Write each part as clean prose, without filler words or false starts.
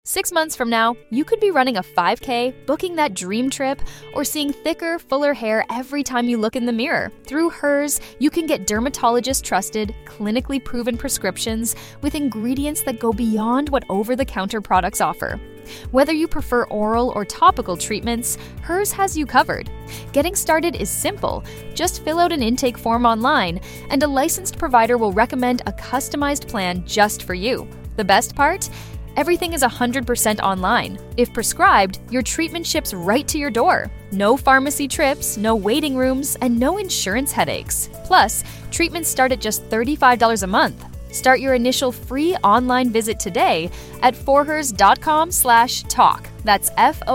6 months from now, you could be running a 5K, booking that dream trip, or seeing thicker, fuller hair every time you look in the mirror. Through Hers, you can get dermatologist-trusted, clinically proven prescriptions with ingredients that go beyond what over-the-counter products offer. Whether you prefer oral or topical treatments, Hers has you covered. Getting started is simple. Just fill out an intake form online, and a licensed provider will recommend a customized plan just for you. The best part? Everything is 100% online. If prescribed, your treatment ships right to your door. No pharmacy trips, no waiting rooms, and no insurance headaches. Plus, treatments start at just $35 a month. Start your initial free online visit today at forhers.com/talk. That's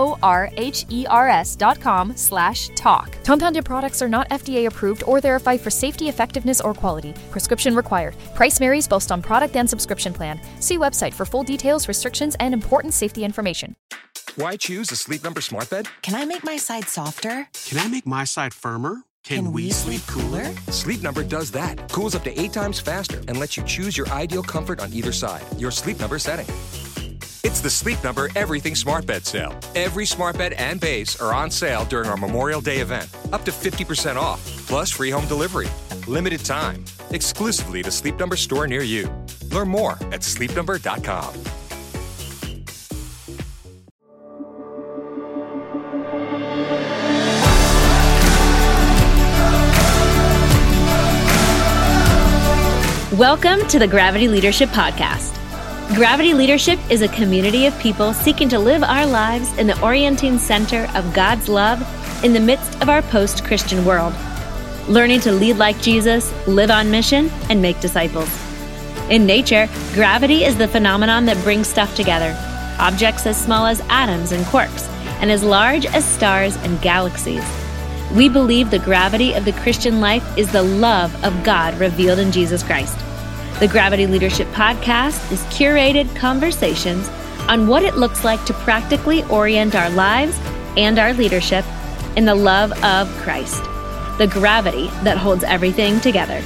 FORHERS.com/talk. Compounded products are not FDA approved or verified for safety, effectiveness, or quality. Prescription required. Price varies based on product and subscription plan. See website for full details, restrictions, and important safety information. Why choose a Sleep Number smart bed? Can I make my side softer? Can I make my side firmer? Can we sleep cooler? Sleep Number does that. Cools up to 8 times faster and lets you choose your ideal comfort on either side. Your Sleep Number setting. It's the Sleep Number Everything Smart Bed sale. Every smart bed and base are on sale during our Memorial Day event. Up to 50% off, plus free home delivery. Limited time. Exclusively to Sleep Number store near you. Learn more at sleepnumber.com. Welcome to the Gravity Leadership Podcast. Gravity Leadership is a community of people seeking to live our lives in the orienting center of God's love in the midst of our post-Christian world, learning to lead like Jesus, live on mission, and make disciples. In nature, gravity is the phenomenon that brings stuff together, objects as small as atoms and quarks, and as large as stars and galaxies. We believe the gravity of the Christian life is the love of God revealed in Jesus Christ. The Gravity Leadership Podcast is curated conversations on what it looks like to practically orient our lives and our leadership in the love of Christ, the gravity that holds everything together.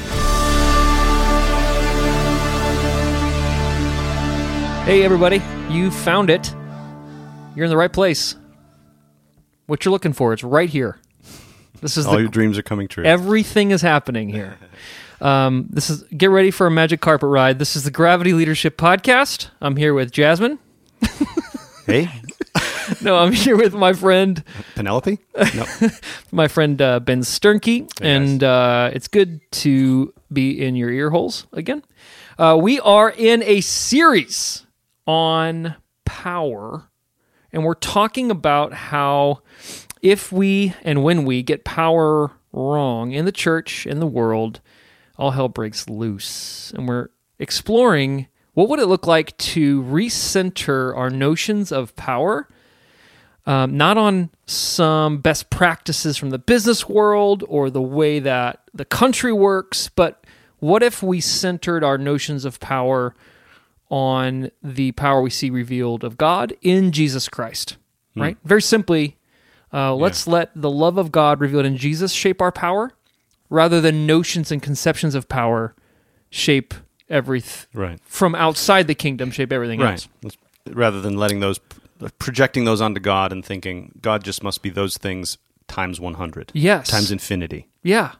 Hey everybody, you found it. You're in the right place. What you're looking for, it's right here. This is all your dreams are coming true. Everything is happening here. Get ready for a magic carpet ride. This is the Gravity Leadership Podcast. I'm here with Jasmine. Hey. No, I'm here with my friend Penelope. No, my friend Ben Sternke, yes. And it's good to be in your ear holes again. We are in a series on power, and we're talking about how if we and when we get power wrong in the church, in the world, all hell breaks loose. And we're exploring what would it look like to recenter our notions of power, not on some best practices from the business world or the way that the country works, but what if we centered our notions of power on the power we see revealed of God in Jesus Christ, right? Very simply, let's let the love of God revealed in Jesus shape our power, rather than notions and conceptions of power shape everything from outside the kingdom, shape everything else. Rather than projecting those onto God and thinking God just must be those things times 100. Yes. Times infinity. Yeah.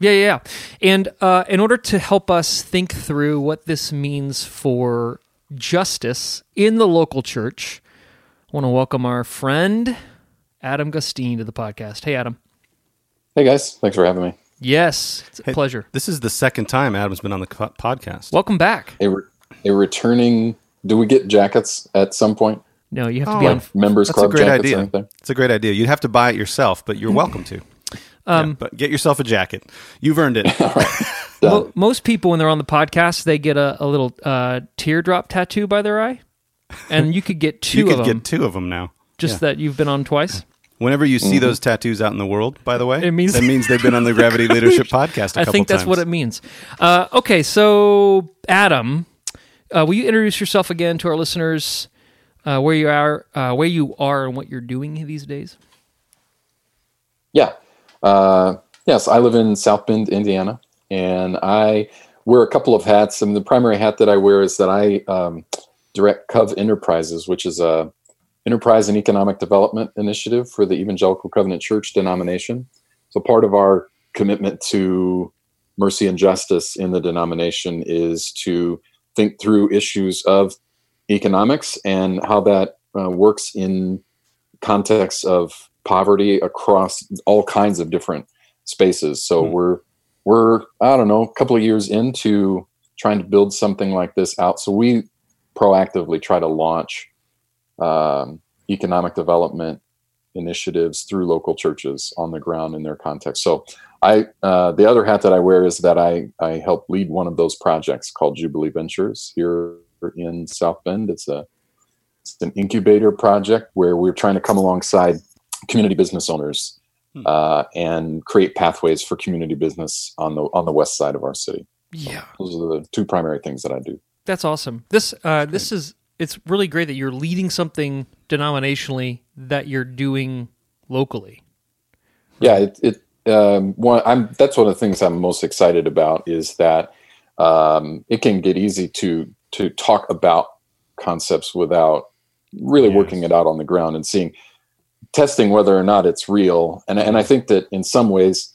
And in order to help us think through what this means for justice in the local church, I want to welcome our friend Adam Gustine to the podcast. Hey, Adam. Hey, guys. Thanks for having me. Yes, it's a pleasure. This is the second time Adam's been on the podcast. Welcome back. A returning... Do we get jackets at some point? No, you have to be on... Members Club jackets idea. or anything? It's a great idea. You'd have to buy it yourself, but you're welcome to. But get yourself a jacket. You've earned it. Most people, when they're on the podcast, they get a little teardrop tattoo by their eye, and you could get two of them. You could get two of them now. Just that you've been on twice? Whenever you see those tattoos out in the world, by the way, that means they've been on the Gravity Leadership Podcast a couple times. I think that's what it means. Okay, so Adam, will you introduce yourself again to our listeners, where you are, and what you're doing these days? Yeah. Yes, I live in South Bend, Indiana, and I wear a couple of hats. And the primary hat that I wear is that I direct Cov Enterprises, which is a enterprise and economic development initiative for the Evangelical Covenant Church denomination. So part of our commitment to mercy and justice in the denomination is to think through issues of economics and how that works in context of poverty across all kinds of different spaces. So we're I don't know, a couple of years into trying to build something like this out. So we proactively try to launch economic development initiatives through local churches on the ground in their context. So the other hat that I wear is that I help lead one of those projects called Jubilee Ventures here in South Bend. It's an incubator project where we're trying to come alongside community business owners and create pathways for community business on the west side of our city. Yeah, those are the two primary things that I do. That's awesome. It's really great that you're leading something denominationally that you're doing locally. Yeah, that's one of the things I'm most excited about is that it can get easy to talk about concepts without really working it out on the ground and testing whether or not it's real. And I think that in some ways,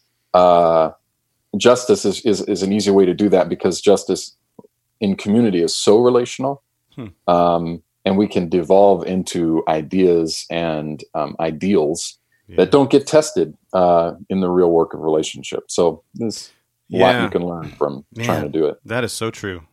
justice is an easy way to do that because justice in community is so relational. And we can devolve into ideas and ideals that don't get tested in the real work of relationship. So there's a lot you can learn from trying to do it. That is so true.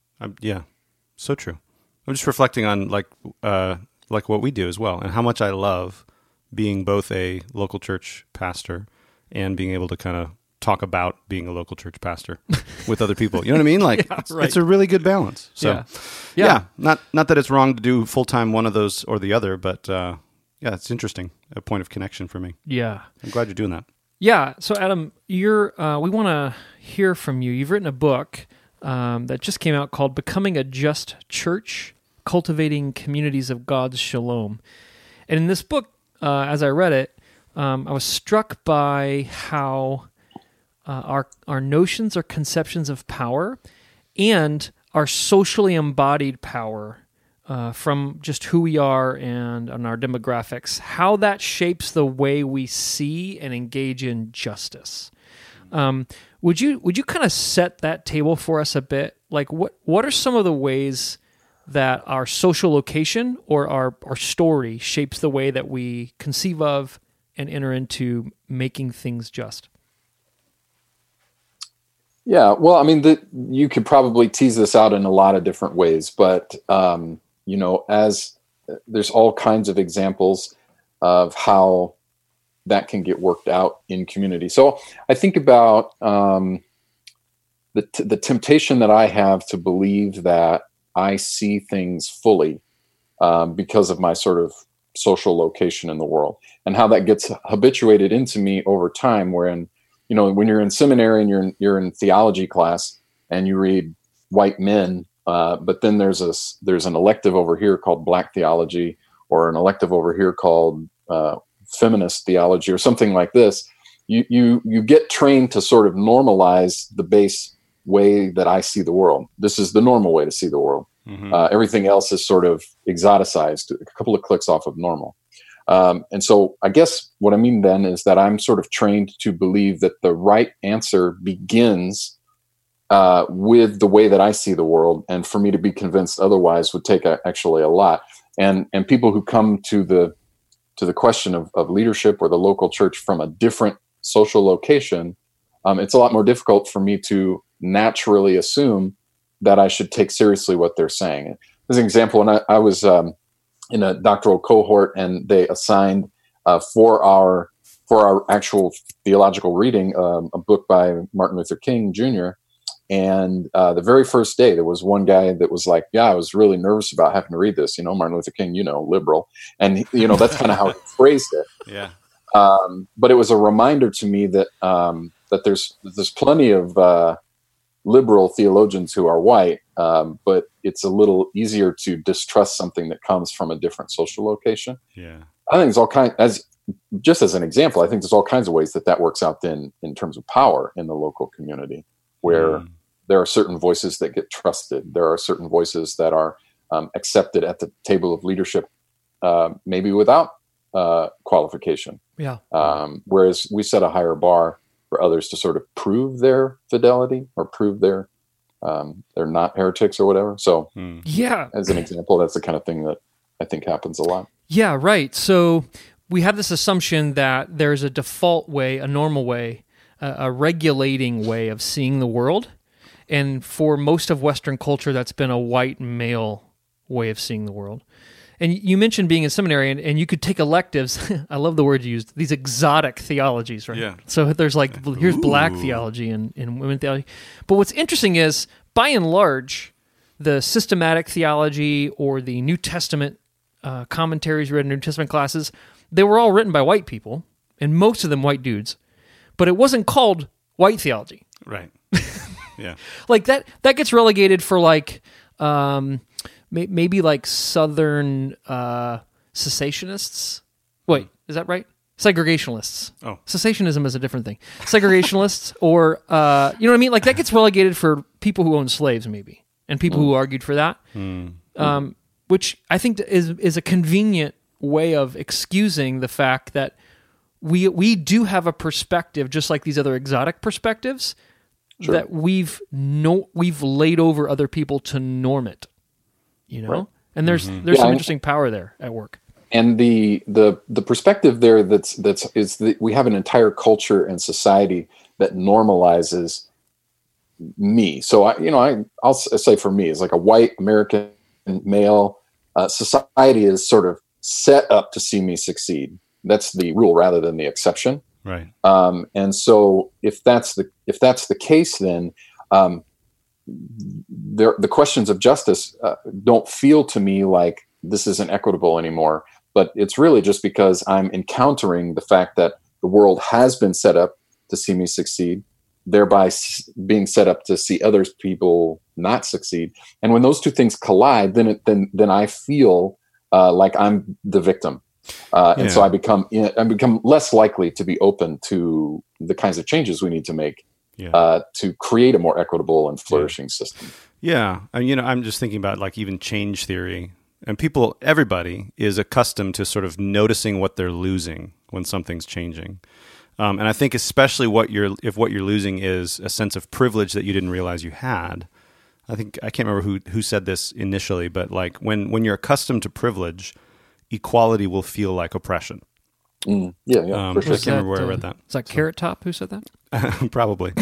So true. I'm just reflecting on like what we do as well, and how much I love being both a local church pastor and being able to kind of talk about being a local church pastor with other people. You know what I mean? Like it's a really good balance. So not that it's wrong to do full-time one of those or the other, but it's interesting. A point of connection for me. Yeah. I'm glad you're doing that. Yeah. So Adam, we want to hear from you. You've written a book that just came out called Becoming a Just Church, Cultivating Communities of God's Shalom. And in this book, as I read it, I was struck by how our notions or conceptions of power and our socially embodied power from just who we are and our demographics, how that shapes the way we see and engage in justice. Would you kind of set that table for us a bit? Like what are some of the ways that our social location or our story shapes the way that we conceive of and enter into making things just? Yeah, well, I mean, you could probably tease this out in a lot of different ways, but as there's all kinds of examples of how that can get worked out in community. So I think about the temptation that I have to believe that I see things fully because of my sort of social location in the world, and how that gets habituated into me over time. When you're in seminary and you're in theology class and you read white men, but then there's an elective over here called Black theology, or an elective over here called feminist theology, or something like this. You get trained to sort of normalize the base way that I see the world. This is the normal way to see the world. Mm-hmm. Everything else is sort of exoticized, a couple of clicks off of normal. And so I guess what I mean then is that I'm sort of trained to believe that the right answer begins with the way that I see the world. And for me to be convinced otherwise would take actually a lot. And people who come to the question of leadership or the local church from a different social location, it's a lot more difficult for me to naturally assume that I should take seriously what they're saying. As an example, when I was in a doctoral cohort, and they assigned for our actual theological reading a book by Martin Luther King Jr. And the very first day, there was one guy that was like, "Yeah, I was really nervous about having to read this. Martin Luther King, liberal," and that's kind of how he phrased it. Yeah. But it was a reminder to me that that there's plenty of liberal theologians who are white, but it's a little easier to distrust something that comes from a different social location. Yeah, I think there's as an example, I think there's all kinds of ways that works out then in terms of power in the local community, where there are certain voices that get trusted. There are certain voices that are accepted at the table of leadership, maybe without qualification. Yeah. Whereas we set a higher bar for others to sort of prove their fidelity or prove they're not heretics or whatever. So yeah, as an example, that's the kind of thing that I think happens a lot. Yeah, right. So we have this assumption that there's a default way, a normal way, a regulating way of seeing the world. And for most of Western culture, that's been a white male way of seeing the world. And you mentioned being in seminary, and you could take electives. I love the word you used, these exotic theologies, right? Yeah. So there's like, here's black theology and women theology. But what's interesting is, by and large, the systematic theology or the New Testament commentaries read in New Testament classes, they were all written by white people, and most of them white dudes. But it wasn't called white theology. Right. Yeah. Like that gets relegated for like... maybe like Southern cessationists. Wait, is that right? Segregationalists. Oh. Cessationism is a different thing. Segregationalists, or you know what I mean? Like that gets relegated for people who own slaves, maybe, and people who argued for that. Which I think is a convenient way of excusing the fact that we do have a perspective, just like these other exotic perspectives, Sure. that we've laid over other people to norm it. You know, right. And there's some interesting power there at work. And the perspective there we have an entire culture and society that normalizes me. So I'll say for me, it's like a white American male. Society is sort of set up to see me succeed. That's the rule rather than the exception. Right. And so if that's the case, then the questions of justice don't feel to me like this isn't equitable anymore. But it's really just because I'm encountering the fact that the world has been set up to see me succeed, thereby being set up to see other people not succeed. And when those two things collide, then I feel like I'm the victim. And so I become less likely to be open to the kinds of changes we need to make to create a more equitable and flourishing system. Yeah. And, I'm just thinking about like even change theory, and everybody is accustomed to sort of noticing what they're losing when something's changing. And I think especially if what you're losing is a sense of privilege that you didn't realize you had. I can't remember who said this initially, but like when you're accustomed to privilege, equality will feel like oppression. Yeah, for sure. I can't remember where I read that. Is that Carrot Top who said that? Probably.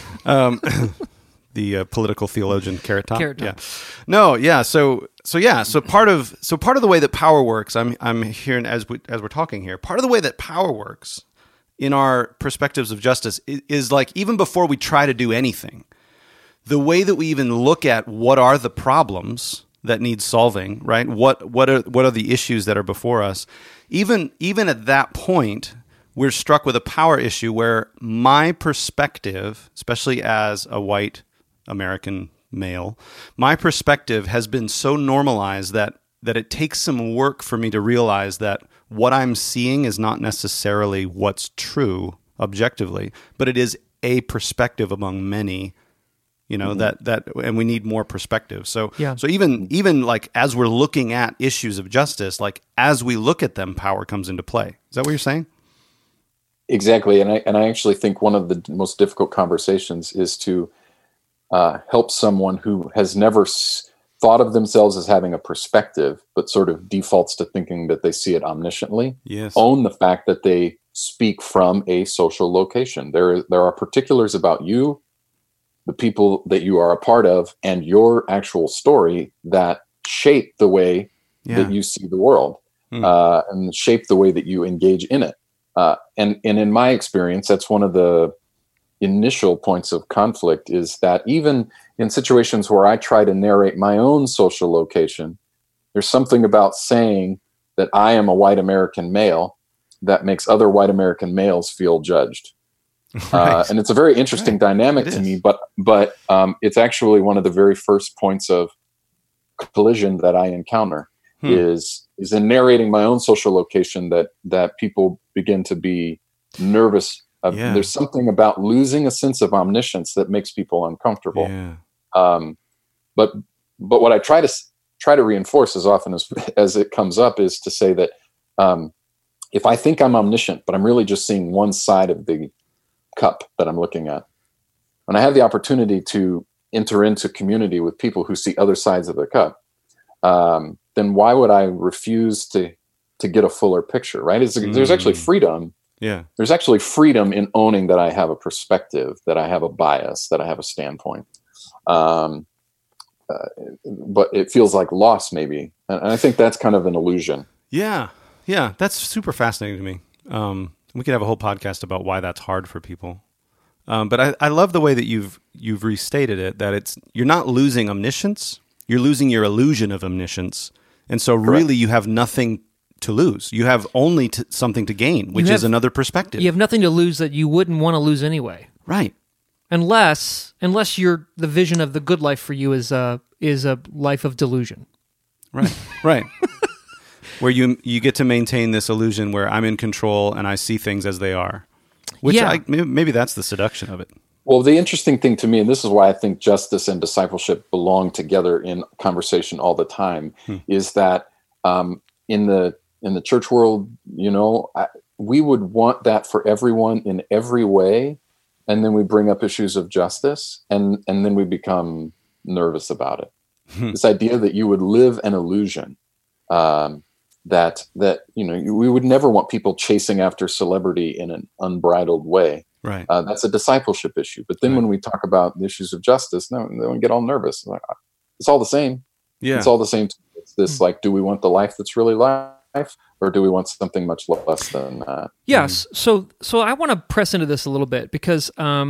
The political theologian Carrot Top. Carrot Top. Yeah. No, yeah. So part of the way that power works, I'm hearing as we're talking here, part of the way that power works in our perspectives of justice is like even before we try to do anything, the way that we even look at what are the problems that need solving, right? What are the issues that are before us? Even at that point, we're struck with a power issue where my perspective, especially as a white American male, my perspective has been so normalized that it takes some work for me to realize that what I'm seeing is not necessarily what's true objectively, but it is a perspective among many. That and we need more perspective. So even like as we're looking at issues of justice, like as we look at them, power comes into play. Is that what you're saying? Exactly. And I actually think one of the most difficult conversations is to help someone who has never thought of themselves as having a perspective, but sort of defaults to thinking that they see it omnisciently. Yes. Own the fact that they speak from a social location. There are particulars about you, the people that you are a part of, and your actual story that shape the way that you see the world and shape the way that you engage in it. And in my experience, that's one of the initial points of conflict, is that even in situations where I try to narrate my own social location, there's something about saying that I am a white American male that makes other white American males feel judged. Right. And it's a very interesting dynamic to me, but it's actually one of the very first points of collision that I encounter is in narrating my own social location that people begin to be nervous. There's something about losing a sense of omniscience that makes people uncomfortable. Yeah. But what I try try to reinforce as often as it comes up is to say that if I think I'm omniscient, but I'm really just seeing one side of the cup that I'm looking at, when I have the opportunity to enter into community with people who see other sides of the cup, then why would I refuse to get a fuller picture, right? There's actually freedom. Yeah. There's actually freedom in owning that I have a perspective, that I have a bias, that I have a standpoint. But it feels like loss maybe. And I think that's kind of an illusion. Yeah. Yeah. That's super fascinating to me. We could have a whole podcast about why that's hard for people. But I love the way that you've restated it, that you're not losing omniscience, you're losing your illusion of omniscience. And so really you have nothing to lose. You have only something to gain, which is another perspective. You have nothing to lose that you wouldn't want to lose anyway. Right. Unless the vision of the good life for you is a life of delusion. Right. Right. Where you get to maintain this illusion where I'm in control and I see things as they are. Which maybe that's the seduction of it. Well, the interesting thing to me, and this is why I think justice and discipleship belong together in conversation all the time, is that in the church world, we would want that for everyone in every way, and then we bring up issues of justice, and then we become nervous about it. This idea that you would live an illusion, that we would never want people chasing after celebrity in an unbridled way. Right. That's a discipleship issue. But then when we talk about the issues of justice, then we get all nervous. Like, it's all the same. Yeah. It's all the same. It's this like, do we want the life that's really life, or do we want something much less than that? Yes. So I want to press into this a little bit because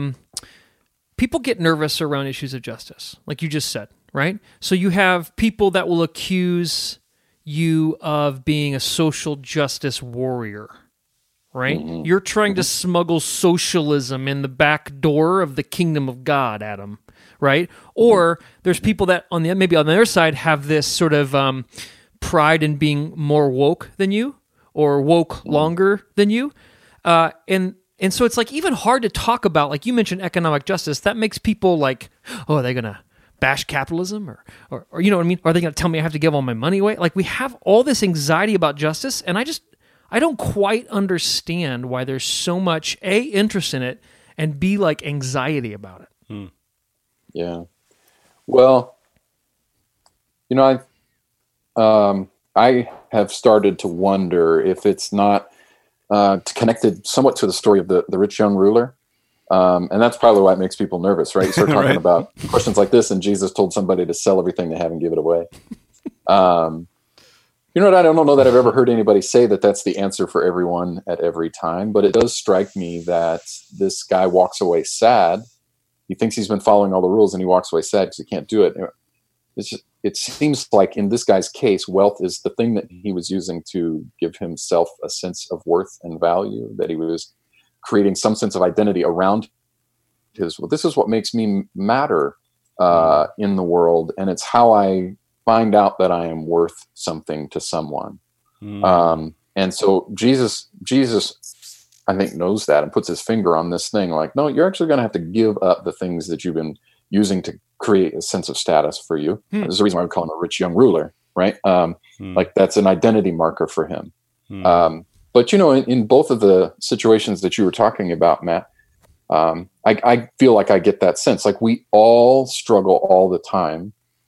people get nervous around issues of justice, like you just said, right? So you have people that will accuse you of being a social justice warrior, right? Mm-hmm. You're trying to smuggle socialism in the back door of the kingdom of God, Adam, right? Or there's people that maybe on the other side have this sort of pride in being more woke than you, or woke longer than you, and so it's like even hard to talk about. Like you mentioned, economic justice. That makes people like, oh, are they gonna bash capitalism, or you know what I mean? Are they going to tell me I have to give all my money away? Like we have all this anxiety about justice, and I don't quite understand why there's so much A, interest in it, and B, like anxiety about it. Yeah. Well, I have started to wonder if it's not connected somewhat to the story of the rich young ruler. And that's probably why it makes people nervous, right? You start talking about questions like this, and Jesus told somebody to sell everything they have and give it away. I don't know that I've ever heard anybody say that that's the answer for everyone at every time, but it does strike me that this guy walks away sad. He thinks he's been following all the rules, and he walks away sad because he can't do it. It seems like in this guy's case, wealth is the thing that he was using to give himself a sense of worth and value, that he was creating some sense of identity around this is what makes me matter in the world, and it's how I find out that I am worth something to someone. And so Jesus, I think, knows that and puts his finger on this thing like, no, you're actually going to have to give up the things that you've been using to create a sense of status for you. There's a reason why we call him a rich young ruler, right? Like that's an identity marker for him. But, in both of the situations that you were talking about, Matt, I feel like I get that sense. Like we all struggle all the time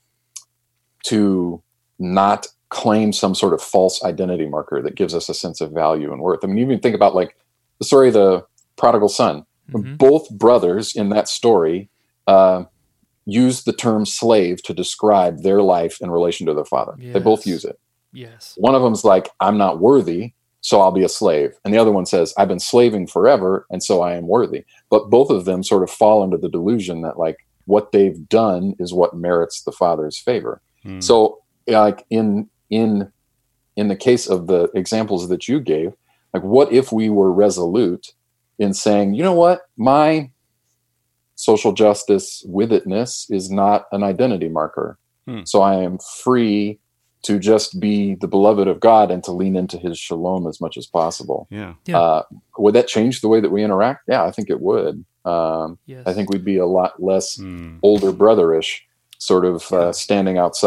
to not claim some sort of false identity marker that gives us a sense of value and worth. I mean, even think about like the story of the prodigal son. Both brothers in that story use the term slave to describe their life in relation to their father. Yes. They both use it. Yes. One of them's like, I'm not worthy, so I'll be a slave. And the other one says, I've been slaving forever, and so I am worthy. But both of them sort of fall into the delusion that like what they've done is what merits the father's favor. So like in the case of the examples that you gave, like what if we were resolute in saying, you know what, my social justice with itness is not an identity marker. So I am free to just be the beloved of God and to lean into his shalom as much as possible. Yeah. Would that change the way that we interact? Yeah, I think it would. Yes. I think we'd be a lot less older brotherish, sort of standing outside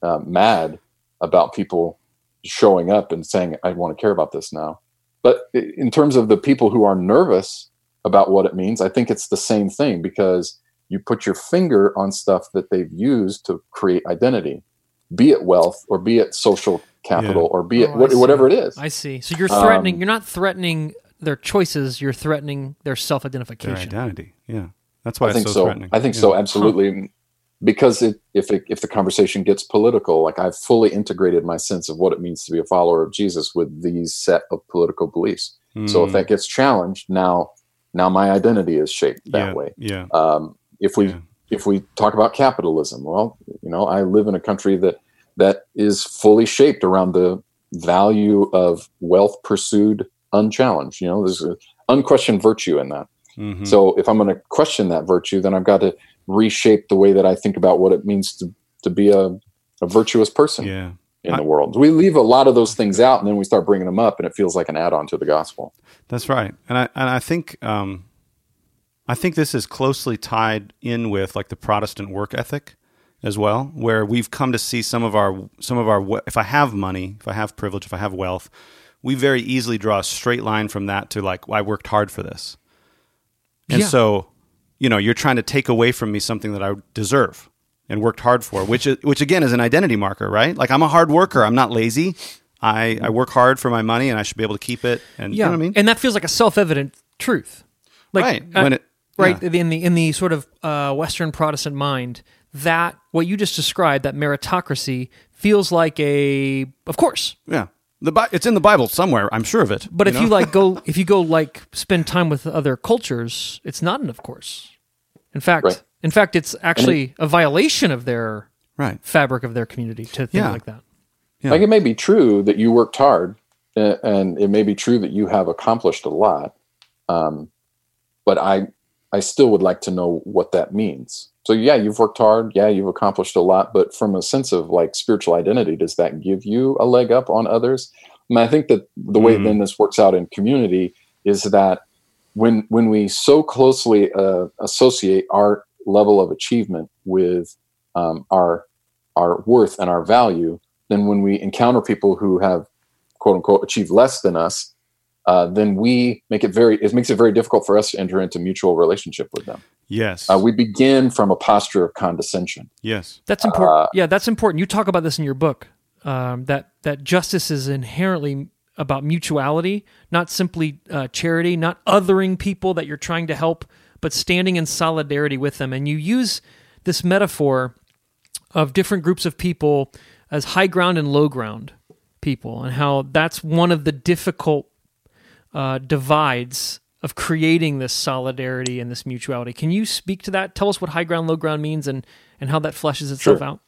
mad about people showing up and saying, I want to care about this now. But in terms of the people who are nervous about what it means, I think it's the same thing, because you put your finger on stuff that they've used to create identity, be it wealth or be it social capital or be it whatever it is. I see. So you're threatening, you're not threatening their choices, you're threatening their self-identification. Their identity, yeah. That's why I think it's so so. threatening. I think so, absolutely. Because if the conversation gets political, like I've fully integrated my sense of what it means to be a follower of Jesus with these set of political beliefs. So if that gets challenged, now my identity is shaped that way. Yeah. If we talk about capitalism, well, I live in a country that is fully shaped around the value of wealth pursued unchallenged. There's an unquestioned virtue in that. Mm-hmm. So if I'm going to question that virtue, then I've got to reshape the way that I think about what it means to be a virtuous person in the world. We leave a lot of those things out, and then we start bringing them up, and it feels like an add-on to the gospel. That's right. And I think this is closely tied in with like the Protestant work ethic as well, where we've come to see some of our if I have money, if I have privilege, if I have wealth, we very easily draw a straight line from that to like, well, I worked hard for this. And so, you're trying to take away from me something that I deserve and worked hard for, which again is an identity marker, right? Like I'm a hard worker. I'm not lazy. I work hard for my money and I should be able to keep it. And you know what I mean? And that feels like a self-evident truth. Like, right. In the sort of Western Protestant mind, that what you just described, that meritocracy, feels like of course. Yeah. It's in the Bible somewhere, I'm sure of it. But if you go spend time with other cultures, it's not an of course. In fact, it's actually a violation of their fabric of their community to think like that. Yeah. Like it may be true that you worked hard, and it may be true that you have accomplished a lot, but I still would like to know what that means. So you've worked hard, you've accomplished a lot, but from a sense of like spiritual identity, does that give you a leg up on others? And I think that the way then this works out in community is that when we so closely associate our level of achievement with our worth and our value, then when we encounter people who have quote unquote achieved less than us, then it makes it very difficult for us to enter into mutual relationship with them. Yes. We begin from a posture of condescension. Yes. That's important. That's important. You talk about this in your book, that justice is inherently about mutuality, not simply charity, not othering people that you're trying to help, but standing in solidarity with them. And you use this metaphor of different groups of people as high ground and low ground people, and how that's one of the difficult divides of creating this solidarity and this mutuality. Can you speak to that? Tell us what high ground, low ground means and how that fleshes itself out.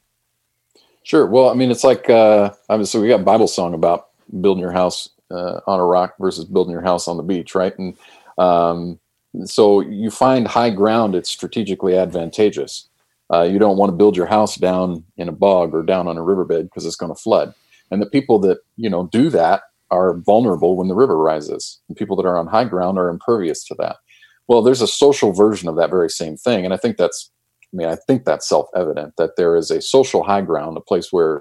Sure. Well, I mean, it's like, obviously we got a Bible song about building your house on a rock versus building your house on the beach, right? And so you find high ground, it's strategically advantageous. You don't want to build your house down in a bog or down on a riverbed because it's going to flood. And the people that, do that are vulnerable when the river rises. And people that are on high ground are impervious to that. Well, there's a social version of that very same thing. And I think that's self-evident that there is a social high ground, a place where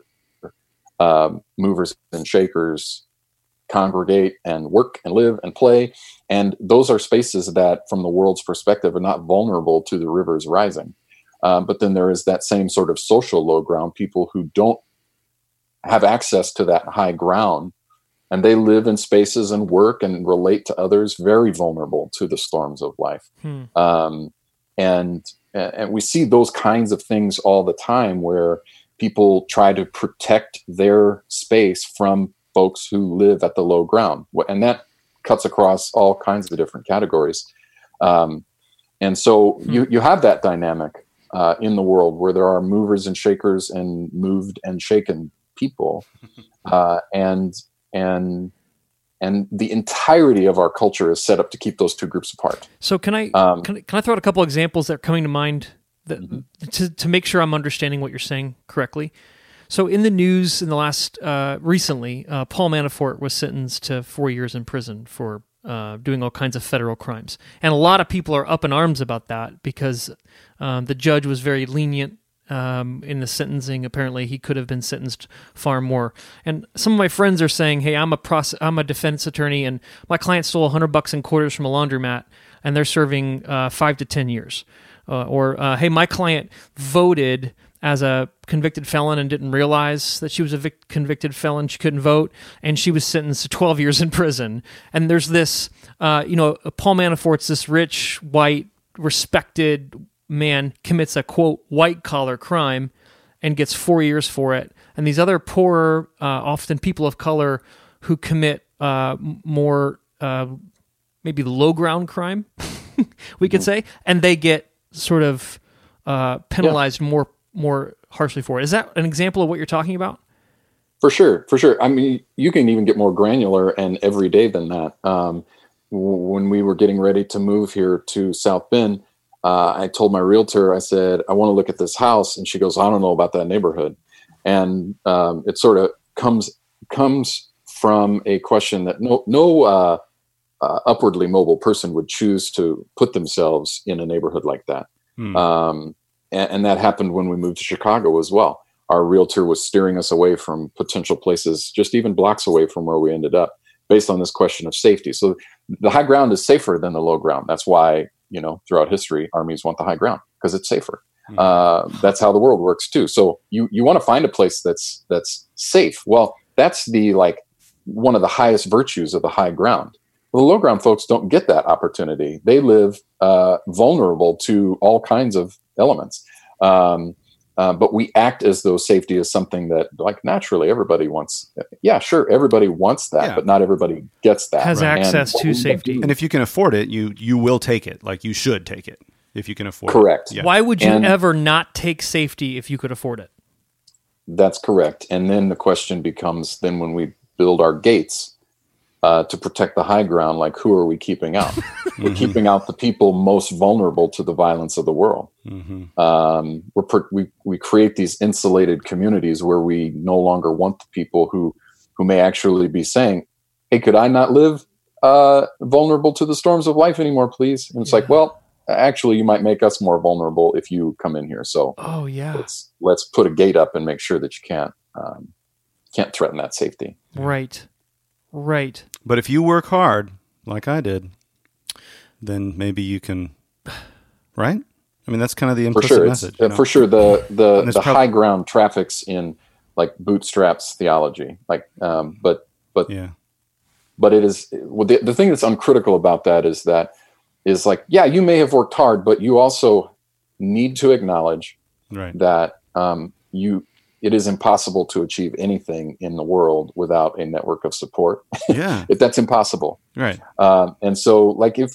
movers and shakers congregate and work and live and play. And those are spaces that, from the world's perspective, are not vulnerable to the rivers rising. But then there is that same sort of social low ground, people who don't have access to that high ground, and they live in spaces and work and relate to others very vulnerable to the storms of life. And we see those kinds of things all the time where people try to protect their space from folks who live at the low ground. And that cuts across all kinds of different categories. And so you have that dynamic in the world where there are movers and shakers and moved and shaken people. And the entirety of our culture is set up to keep those two groups apart. So can I throw out a couple examples that are coming to mind that, to make sure I'm understanding what you're saying correctly? So in the news in the last recently, Paul Manafort was sentenced to 4 years in prison for doing all kinds of federal crimes, and a lot of people are up in arms about that because the judge was very lenient in the sentencing. Apparently, he could have been sentenced far more. And some of my friends are saying, "Hey, I'm a defense attorney, and my client stole $100 in quarters from a laundromat, and they're serving 5 to 10 years." Or, "Hey, my client voted as a convicted felon and didn't realize that she was a convicted felon. She couldn't vote, and she was sentenced to 12 years in prison." And there's this, Paul Manafort's this rich, white, respected man commits a, quote, white-collar crime and gets 4 years for it. And these other poorer, often people of color who commit more, maybe low-ground crime, we could say, and they get sort of penalized more harshly for it. Is that an example of what you're talking about? For sure. I mean, you can even get more granular and everyday than that. When we were getting ready to move here to South Bend, I told my realtor, I said, "I want to look at this house." And she goes, "I don't know about that neighborhood." And it sort of comes from a question that no upwardly mobile person would choose to put themselves in a neighborhood like that. And that happened when we moved to Chicago as well. Our realtor was steering us away from potential places just even blocks away from where we ended up based on this question of safety. So the high ground is safer than the low ground. That's why, throughout history, armies want the high ground because it's safer. That's how the world works too. So you want to find a place that's safe. Well, that's one of the highest virtues of the high ground. Well, the low ground folks don't get that opportunity. They live vulnerable to all kinds of elements. But we act as though safety is something that, naturally, everybody wants. Yeah, sure, everybody wants that, but not everybody gets that. Has access to safety. And if you can afford it, you will take it. You should take it if you can afford it. Correct. Yeah. Why would you ever not take safety if you could afford it? That's correct. And then the question becomes, then when we build our gates to protect the high ground, who are we keeping out? We're keeping out the people most vulnerable to the violence of the world. We create these insulated communities where we no longer want the people who may actually be saying, "Hey, could I not live vulnerable to the storms of life anymore, please?" And it's well, actually, you might make us more vulnerable if you come in here. So, let's put a gate up and make sure that you can't threaten that safety. Right. But if you work hard, like I did, then maybe you can, right? I mean, that's kind of the implicit message. For sure, the high ground traffics in bootstraps theology, but it is the thing that's uncritical about that is you may have worked hard, but you also need to acknowledge that it is impossible to achieve anything in the world without a network of support. Yeah. If that's impossible. Right. And so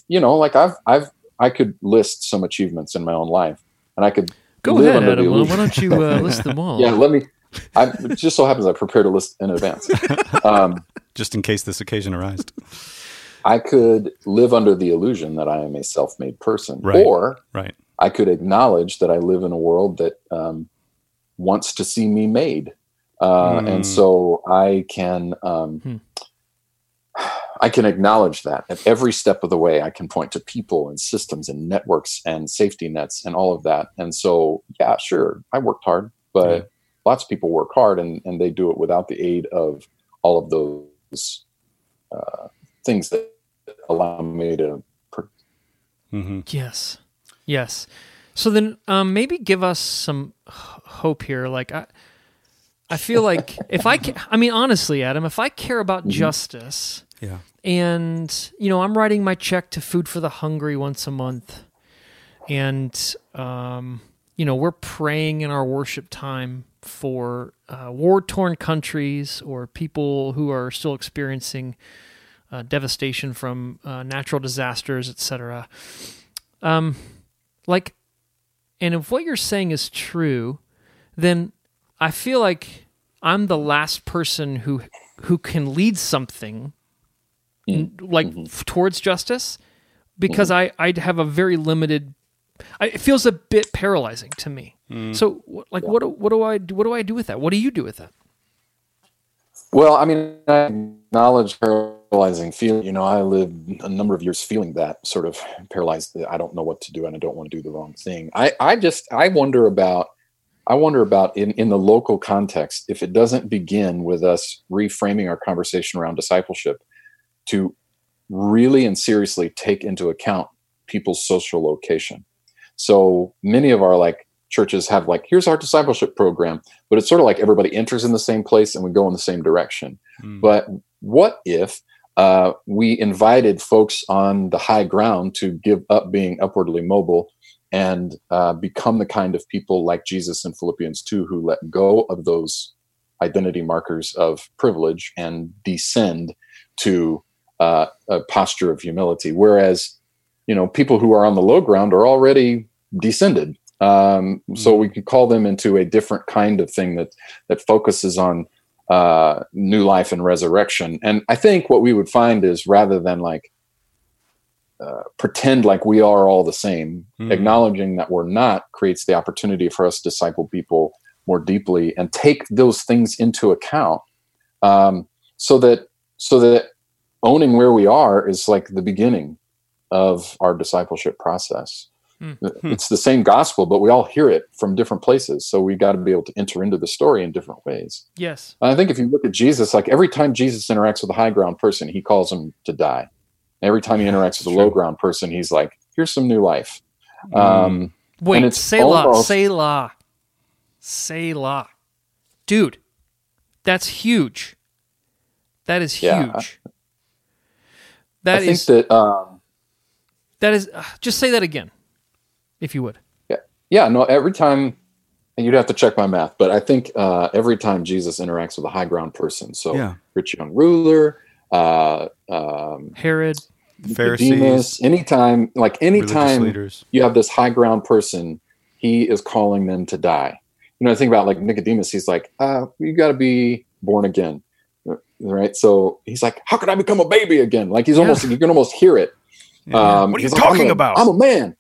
I could list some achievements in my own life and I could go ahead, Adam. Why don't you list them all? Yeah. It just so happens I prepared a list in advance. Just in case this occasion arised. I could live under the illusion that I am a self-made person, or I could acknowledge that I live in a world that, wants to see me made. And so I can acknowledge that at every step of the way. I can point to people and systems and networks and safety nets and all of that. And so, yeah, sure, I worked hard, but lots of people work hard and they do it without the aid of all of those things that allow me to. Yes. So then maybe give us some hope here. I feel like honestly, Adam, if I care about justice and, I'm writing my check to Food for the Hungry once a month and, we're praying in our worship time for war-torn countries or people who are still experiencing devastation from natural disasters, etc. And if what you're saying is true, then I feel like I'm the last person who can lead something towards justice because I'd have a very limited. It feels a bit paralyzing to me. So, what do I do with that? What do you do with that? Well, I acknowledge paralyzing feeling. I lived a number of years feeling that sort of paralyzed. I don't know what to do, and I don't want to do the wrong thing. I wonder about I wonder about in the local context, if it doesn't begin with us reframing our conversation around discipleship to really and seriously take into account people's social location. So many of our like churches have like, here's our discipleship program, but it's sort of like everybody enters in the same place and we go in the same direction. But what if we invited folks on the high ground to give up being upwardly mobile and become the kind of people like Jesus in Philippians 2 who let go of those identity markers of privilege and descend to a posture of humility. Whereas, people who are on the low ground are already descended. So we could call them into a different kind of thing that focuses on new life and resurrection. And I think what we would find is rather than like pretend like we are all the same, acknowledging that we're not creates the opportunity for us to disciple people more deeply and take those things into account, so that owning where we are is like the beginning of our discipleship process. It's the same gospel, but we all hear it from different places. So we got to be able to enter into the story in different ways. Yes. And I think if you look at Jesus, like every time Jesus interacts with a high ground person, he calls him to die. Every time he interacts with a low ground person, he's like, here's some new life. Wait, it's Selah, almost- Selah. Dude, that's huge. That is huge. Yeah. That I think is, that, just say that again, if you would. yeah, no, every time, and you'd have to check my math, but I think every time Jesus interacts with a high ground person, so rich young ruler, Herod, Pharisees, anytime leaders. you have this high ground person, he is calling them to die. I think about like Nicodemus, he's like, you got to be born again. Right. So he's like, how can I become a baby again? Like he's almost, you can almost hear it. What are you talking about? I'm a man.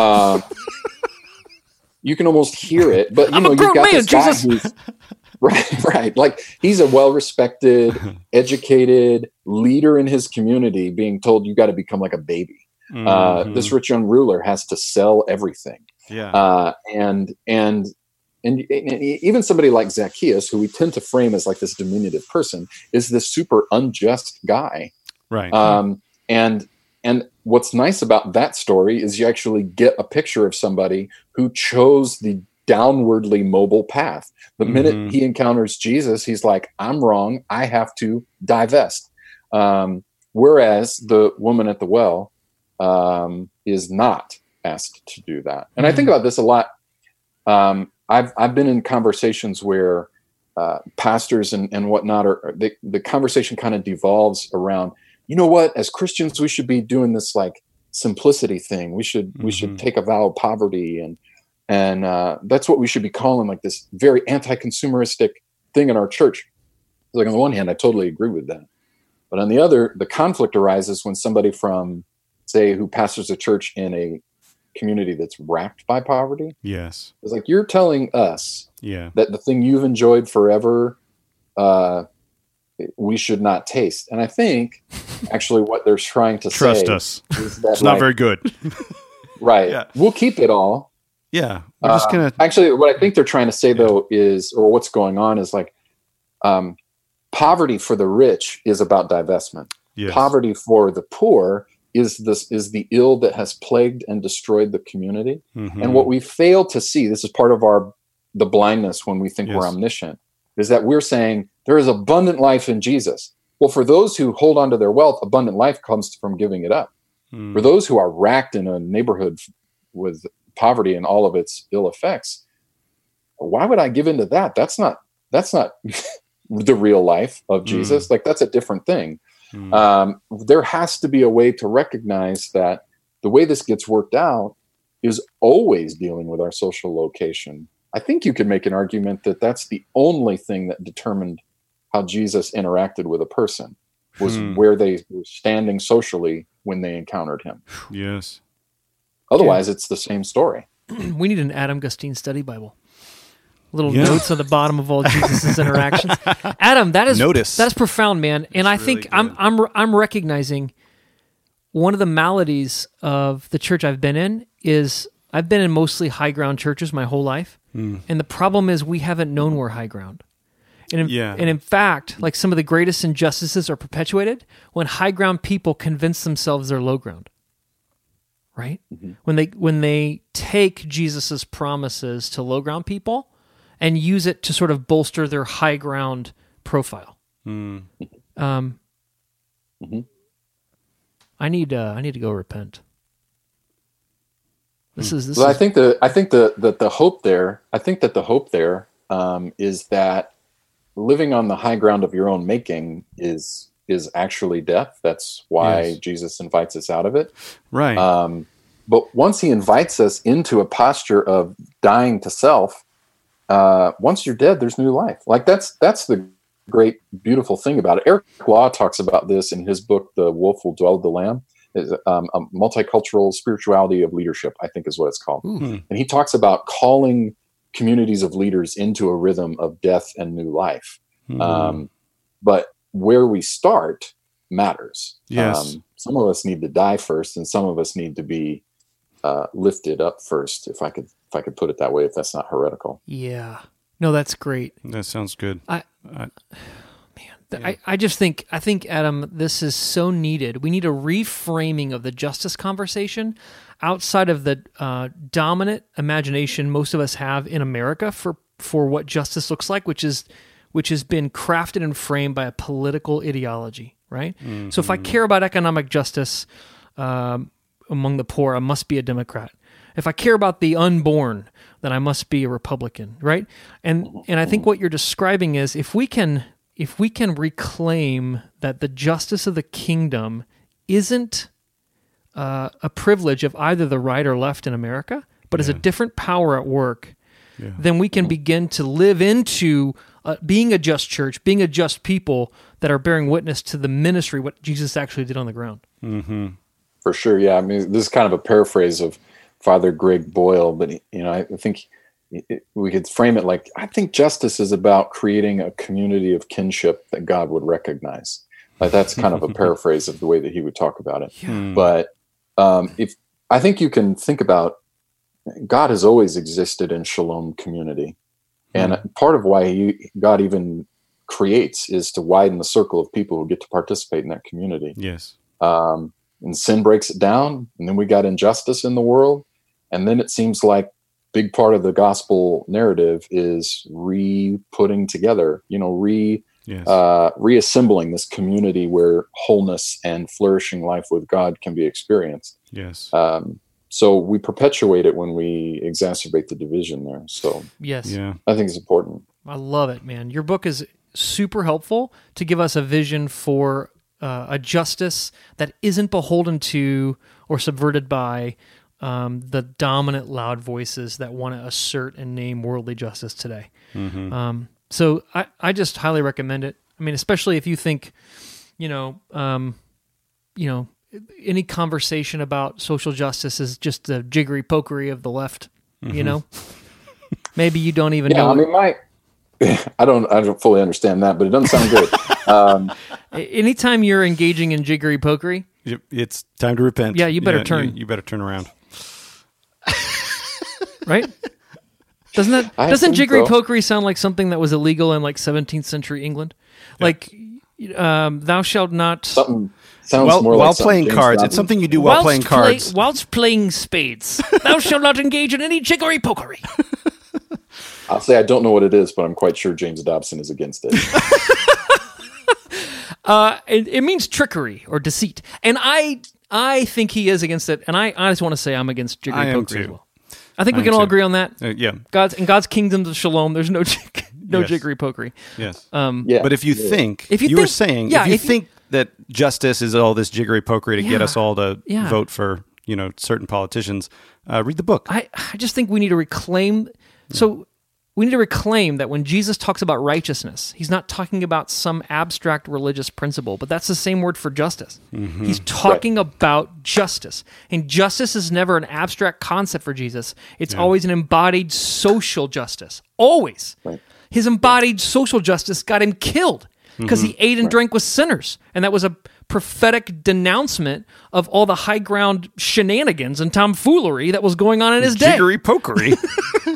You can almost hear it, but I'm a grown man, this guy Jesus. who's right. Like he's a well-respected, educated leader in his community being told you got to become like a baby. This rich young ruler has to sell everything. And even somebody like Zacchaeus, who we tend to frame as like this diminutive person, is this super unjust guy. Right. And what's nice about that story is you actually get a picture of somebody who chose the downwardly mobile path. The minute he encounters Jesus, he's like, I'm wrong. I have to divest. Whereas the woman at the well is not asked to do that. And I think about this a lot. I've been in conversations where pastors and whatnot the conversation kind of devolves around, you know what, as Christians, we should be doing this like simplicity thing. We should take a vow of poverty and that's what we should be calling like this very anti-consumeristic thing in our church. Like on the one hand, I totally agree with that. But on the other, the conflict arises when somebody from, say, who pastors a church in a community that's racked by poverty. Yes. It's like, you're telling us that the thing you've enjoyed forever, we should not taste. And I think actually what they're trying to trust say us. is that It's not very good. Right. Yeah. We'll keep it all. Yeah. We're just gonna actually what I think they're trying to say though is, or what's going on is like, poverty for the rich is about divestment. Yes. Poverty for the poor is the ill that has plagued and destroyed the community. And what we fail to see, this is part of the blindness when we think we're omniscient, is that we're saying there is abundant life in Jesus. Well, for those who hold on to their wealth, abundant life comes from giving it up. For those who are racked in a neighborhood with poverty and all of its ill effects, why would I give into that? That's not the real life of Jesus. Like that's a different thing. There has to be a way to recognize that the way this gets worked out is always dealing with our social location. I think you could make an argument that that's the only thing that determined how Jesus interacted with a person was where they were standing socially when they encountered him. Yes. Otherwise, it's the same story. We need an Adam Gustine study Bible. Little notes on the bottom of all Jesus' interactions. Adam, that's profound, man. And I think really I'm recognizing one of the maladies of the church I've been in is I've been in mostly high ground churches my whole life. And the problem is we haven't known we're high ground. And Yeah. in fact, like some of the greatest injustices are perpetuated when high ground people convince themselves they're low ground. Right? When they take Jesus's promises to low ground people and use it to sort of bolster their high ground profile. I need to go repent. This is. I think the hope there. I think that the hope there is that living on the high ground of your own making is actually death. That's why Jesus invites us out of it. Right. But once he invites us into a posture of dying to self, once you're dead, there's new life. Like that's the great, beautiful thing about it. Eric Law talks about this in his book, The Wolf Will Dwell with the Lamb. Is a multicultural spirituality of leadership, I think is what it's called. And he talks about calling communities of leaders into a rhythm of death and new life. But where we start matters. Yes. Some of us need to die first, and some of us need to be lifted up first. If I could put it that way, if that's not heretical. Yeah. No, that's great. That sounds good. I think, Adam, this is so needed. We need a reframing of the justice conversation outside of the dominant imagination most of us have in America for what justice looks like, which has been crafted and framed by a political ideology, right? So if I care about economic justice among the poor, I must be a Democrat. If I care about the unborn, then I must be a Republican, right? And I think what you're describing is if we can reclaim that the justice of the kingdom isn't a privilege of either the right or left in America, but is a different power at work, then we can begin to live into being a just church, being a just people that are bearing witness to the ministry, what Jesus actually did on the ground. For sure, yeah. I mean, this is kind of a paraphrase of Father Greg Boyle, but I think we could frame it like, I think justice is about creating a community of kinship that God would recognize. Like that's kind of a paraphrase of the way that he would talk about it. But if I think you can think about, God has always existed in shalom community. And part of why God even creates is to widen the circle of people who get to participate in that community. Yes. And sin breaks it down, and then we got injustice in the world. And then it seems like big part of the gospel narrative is re-putting together, reassembling this community where wholeness and flourishing life with God can be experienced. Yes. So we perpetuate it when we exacerbate the division there. So yes, yeah. I think it's important. I love it, man. Your book is super helpful to give us a vision for a justice that isn't beholden to or subverted by the dominant loud voices that want to assert and name worldly justice today. So I just highly recommend it. I mean, especially if you think, any conversation about social justice is just the jiggery pokery of the left, maybe you don't even know. I mean, I don't fully understand that, but it doesn't sound good. Anytime you're engaging in jiggery pokery, it's time to repent. Yeah, you better turn. You better turn around. Right? Doesn't jiggery pokery sound like something that was illegal in like 17th century England? Yeah. Like, thou shalt not. Something sounds more while like playing cards. It's something you do while playing cards. Whilst playing spades, thou shalt not engage in any jiggery pokery. I'll say I don't know what it is, but I'm quite sure James Dobson is against it. It means trickery or deceit, and I think he is against it. And I just want to say I'm against jiggery pokery as well. I think we can all agree on that. Yeah, God's kingdoms of shalom. There's no jiggery pokery. Yes. Yeah. But if you think were saying if you think that justice is all this jiggery pokery to get us all to vote for certain politicians, read the book. I just think we need to reclaim. So we need to reclaim that when Jesus talks about righteousness, he's not talking about some abstract religious principle, but that's the same word for justice. He's talking about justice. And justice is never an abstract concept for Jesus. It's always an embodied social justice. Always. Right. His embodied social justice got him killed because he ate and drank with sinners. And that was a prophetic denouncement of all the high ground shenanigans and tomfoolery that was going on in his day. Jiggery pokery.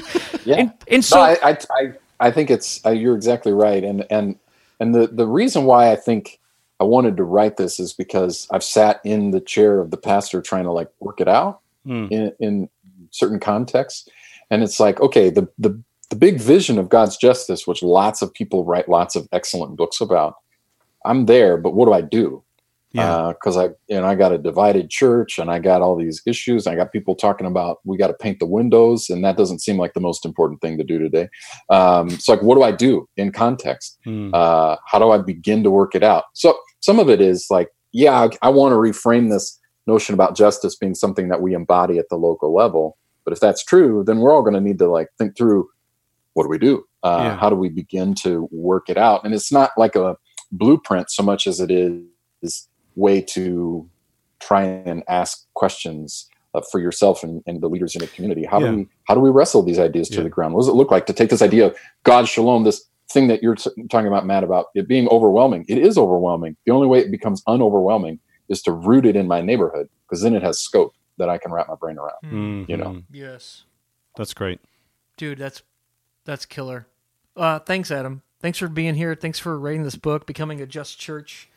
Yeah. And so I think it's you're exactly right, and the reason why I think I wanted to write this is because I've sat in the chair of the pastor trying to like work it out in certain contexts, and it's like, okay, the big vision of God's justice, which lots of people write lots of excellent books about, I'm there, but what do I do? Because I got a divided church, and I got all these issues. I got people talking about we got to paint the windows, and that doesn't seem like the most important thing to do today. So like, what do I do in context? How do I begin to work it out? So some of it is like, I want to reframe this notion about justice being something that we embody at the local level. But if that's true, then we're all going to need to like think through, what do we do? How do we begin to work it out? And it's not like a blueprint so much as it is way to try and ask questions for yourself and the leaders in the community. How do we wrestle these ideas to the ground? What does it look like to take this idea of God's shalom, this thing that you're talking about, Matt, about it being overwhelming? It is overwhelming. The only way it becomes unoverwhelming is to root it in my neighborhood, because then it has scope that I can wrap my brain around. You know? Yes. That's great. Dude, that's killer. Thanks, Adam. Thanks for being here. Thanks for writing this book, Becoming a Just Church.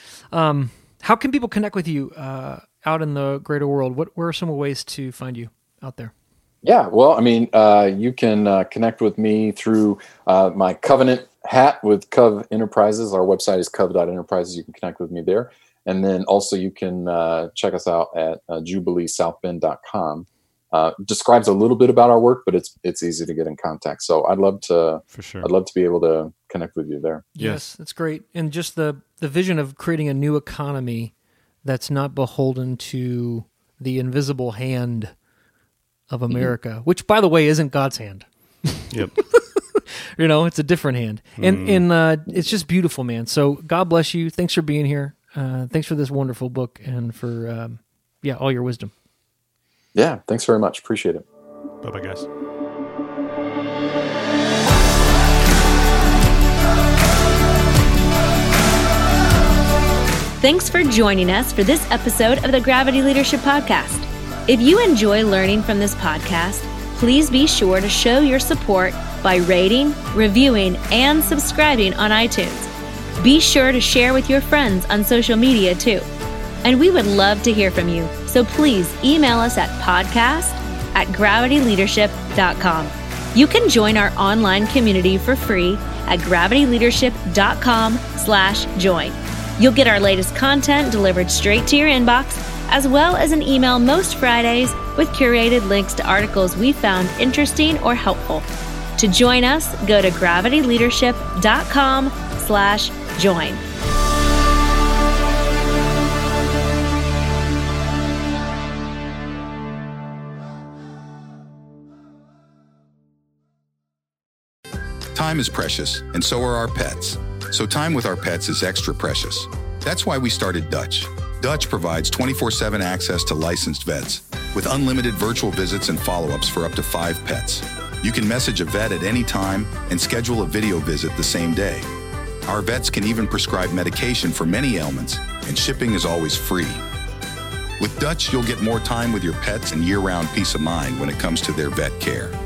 How can people connect with you out in the greater world? Where are some ways to find you out there? Yeah, well, I mean, you can connect with me through my Covenant hat with Cov Enterprises. Our website is cov.enterprises. You can connect with me there. And then also you can check us out at jubileesouthbend.com. Describes a little bit about our work, but it's easy to get in contact. So I'd love to be able to connect with you there. Yes, that's great. And just the vision of creating a new economy that's not beholden to the invisible hand of America, which, by the way, isn't God's hand. Yep. It's a different hand. And it's just beautiful, man. So God bless you. Thanks for being here. Thanks for this wonderful book and for, all your wisdom. Yeah, thanks very much. Appreciate it. Bye-bye, guys. Thanks for joining us for this episode of the Gravity Leadership Podcast. If you enjoy learning from this podcast, please be sure to show your support by rating, reviewing, and subscribing on iTunes. Be sure to share with your friends on social media too. And we would love to hear from you, so please email us at podcast@gravityleadership.com. You can join our online community for free at gravityleadership.com/join. You'll get our latest content delivered straight to your inbox, as well as an email most Fridays with curated links to articles we found interesting or helpful. To join us, go to gravityleadership.com/join. Time is precious, and so are our pets. So time with our pets is extra precious. That's why we started Dutch. Dutch provides 24/7 access to licensed vets with unlimited virtual visits and follow-ups for up to 5 pets. You can message a vet at any time and schedule a video visit the same day. Our vets can even prescribe medication for many ailments, and shipping is always free. With Dutch, you'll get more time with your pets and year-round peace of mind when it comes to their vet care.